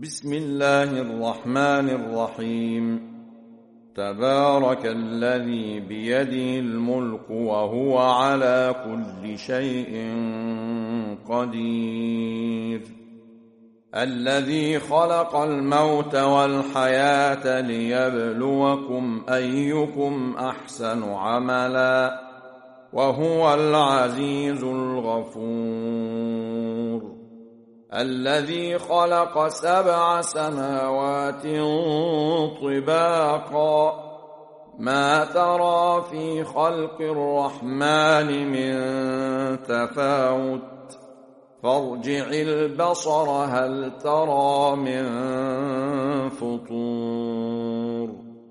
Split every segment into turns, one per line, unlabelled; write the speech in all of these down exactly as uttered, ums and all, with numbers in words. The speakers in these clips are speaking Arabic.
بسم الله الرحمن الرحيم. تبارك الذي بيده الملك وهو على كل شيء قدير. الذي خلق الموت والحياة ليبلوكم أيكم أحسن عملا وهو العزيز الغفور. الذي خلق سبع سماوات طباقا ما ترى في خلق الرحمن من تفاوت فارجع البصر هل ترى من فطور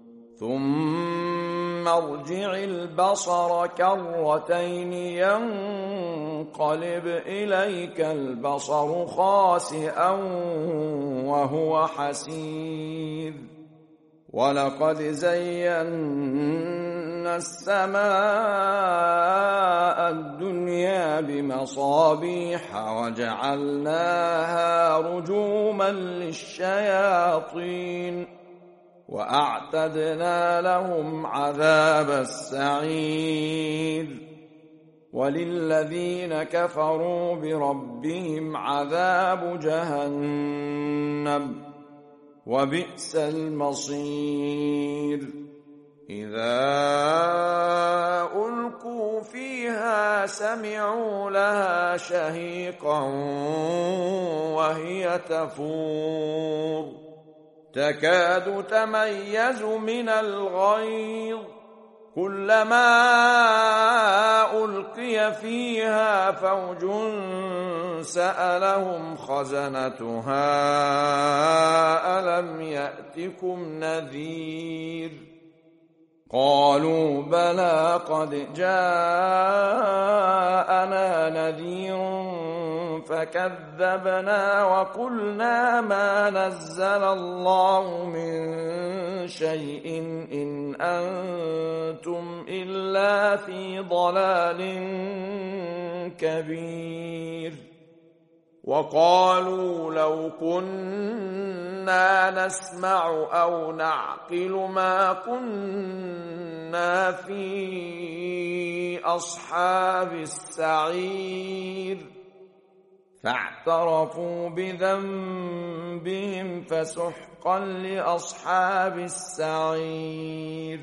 ثم ارجع البصر كرتين ينقلب إليك البصر خاسئا وهو حسير. ولقد زينا السماء الدنيا بمصابيح وجعلناها رجوما للشياطين وأعتدنا لهم عذاب السعير. وللذين كفروا بربهم عذاب جهنم وبئس المصير. إذا ألقوا فيها سمعوا لها شهيقا وهي تفور تكاد تميز من الغيظ كلما ألقي فيها فوج سألهم خزنتها ألم يأتكم نذير قالوا بلى قد جاءنا نذير فكذبنا وقلنا ما نزل الله من شيء إن أنتم إلا في ضلال كبير. وقالوا لو كنا نسمع أو نعقل ما كنا في أصحاب السعير فاعترفوا بذنبهم فسحقا لأصحاب السعير.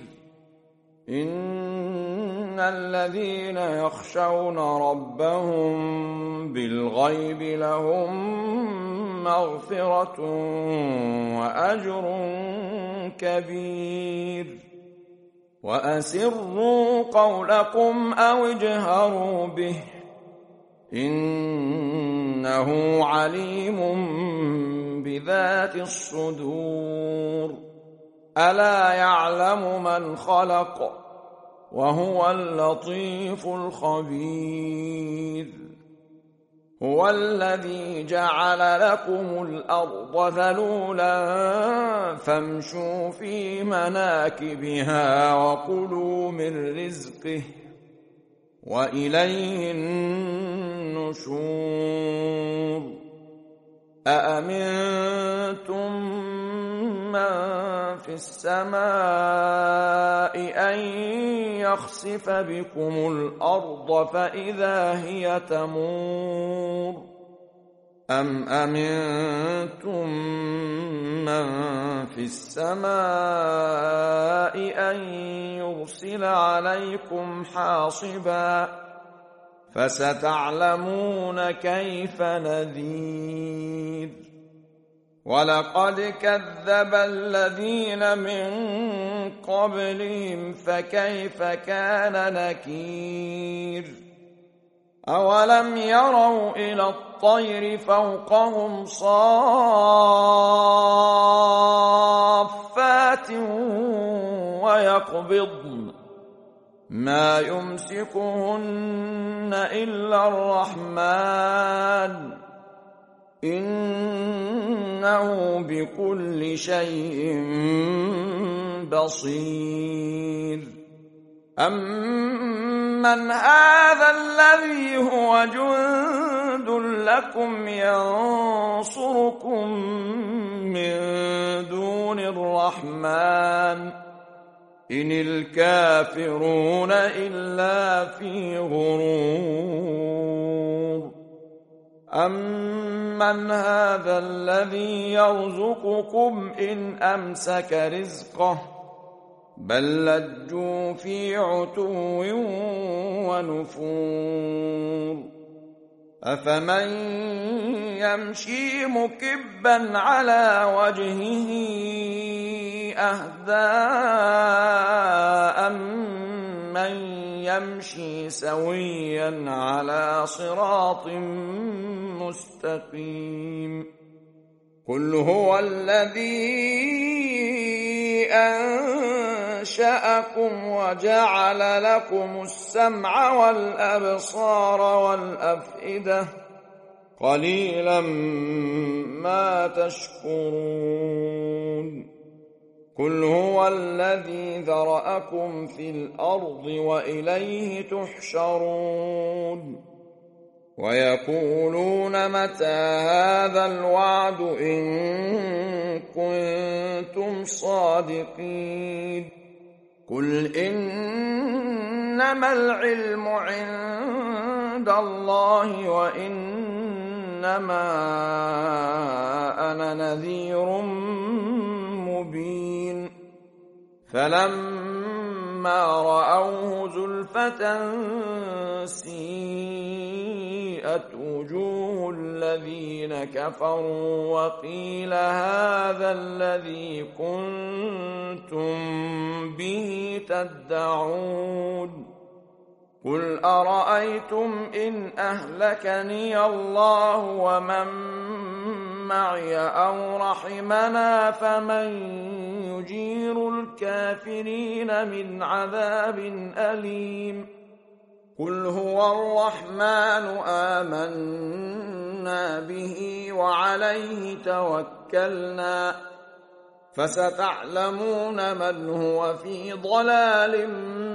إن الذين يخشون ربهم بالغيب لهم مغفرة وأجر كبير. وأسروا قولكم أو اجهروا به إنه عليم بذات الصدور. ألا يعلم من خلق وهو اللطيف الخبير. هو الذي جعل لكم الأرض ذلولا فامشوا في مناكبها وكلوا من رزقه وإليه النشور. أأمنتم من في السماء أن يخسف بكم الأرض فإذا هي تمور أم أمنتم من في السماء أن يرسل عليكم حاصبا فستعلمون كيف نذير. ولقد كذب الذين من قبلهم فكيف كان نكير. أولم يروا إلى الطير فوقهم صافات ويقبضن ما يمسكهن إلا الرحمن إنه بكل شيء بصير. أمن هذا الذي هو جند لكم ينصركم الرحمن إن الكافرون إلا في غرور أمن هذا الذي يرزقكم إن أمسك رزقه بل لجوا في عتو ونفور أفمن يمشي مكبا على وجهه أهدى أمن يمشي سويا على صراط مستقيم قل هو الذي أنشأكم وجعل لكم السمع والأبصار والأفئدة قليلا ما تشكرون قل هو الذي ذرأكم في الأرض وإليه تحشرون ويقولون متى هذا الوعد إن كنتم صادقين قل إنما العلم عند الله وإنما أنا نذير مبين فلما رأوه زلفة سيئت وجوه الذين كفروا وقيل هذا الذي كنتم به تدعون قل أرأيتم إن أهلكني الله ومن معي أو رحمنا فمن يجير الكافرين من عذاب أليم قل هو الرحمن آمنا به وعليه توكلنا فستعلمون من هو في ضلال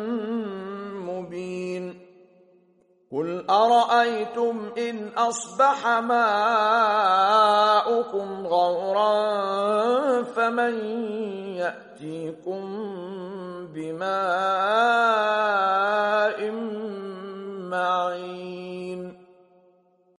مبين قل أرأيتم إن أصبح ماؤكم غورا فمن يأتيكم بماء